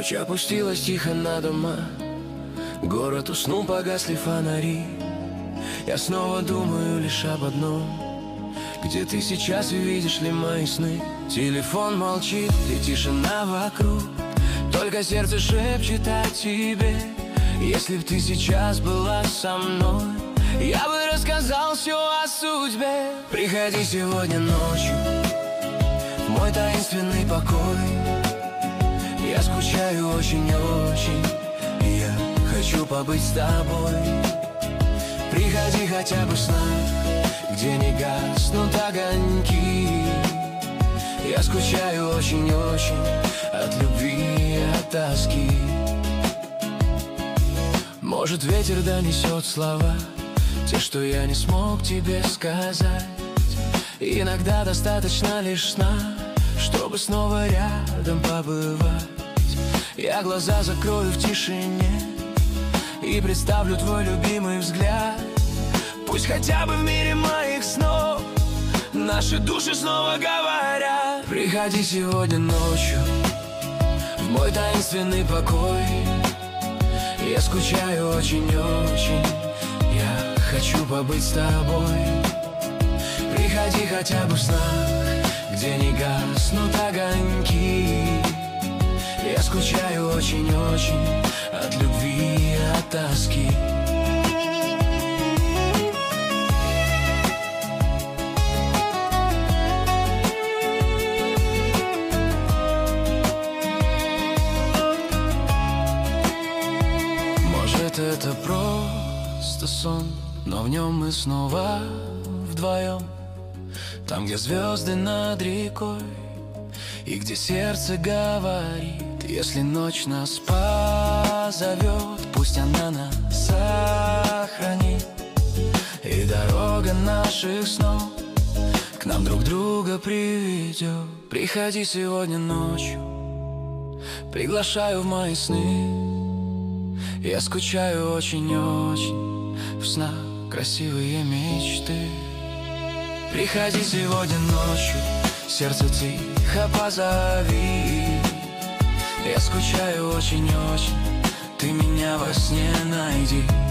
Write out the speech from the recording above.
Ночь опустилась тихо на дома, город уснул, погасли фонари. Я снова думаю лишь об одном: где ты сейчас, и видишь ли мои сны? Телефон молчит, и тишина вокруг, только сердце шепчет о тебе. Если б ты сейчас была со мной, я бы рассказал все о судьбе. Приходи сегодня ночью в мой таинственный покой. Я скучаю очень-очень, я хочу побыть с тобой. Приходи хотя бы в снах, где не гаснут огоньки. Я скучаю очень-очень от любви и от тоски. Может, ветер донесет слова, те, что я не смог тебе сказать. Иногда достаточно лишь сна, чтобы снова рядом побывать. Я глаза закрою в тишине и представлю твой любимый взгляд. Пусть хотя бы в мире моих снов наши души снова говорят. Приходи сегодня ночью в мой таинственный покой. Я скучаю очень-очень, я хочу побыть с тобой. Приходи хотя бы в снах, где не гаснут огоньки. Я скучаю очень-очень от любви и от тоски. Может, это просто сон, но в нем мы снова вдвоем. Там, где звезды над рекой, и где сердце говорит: если ночь нас позовет, пусть она нас сохранит. И дорога наших снов к нам друг друга приведет. Приходи сегодня ночью, приглашаю в мои сны. Я скучаю очень-очень, в снах красивые мечты. Приходи сегодня ночью, сердце тихо позови. Я скучаю очень-очень, ты меня во сне найди.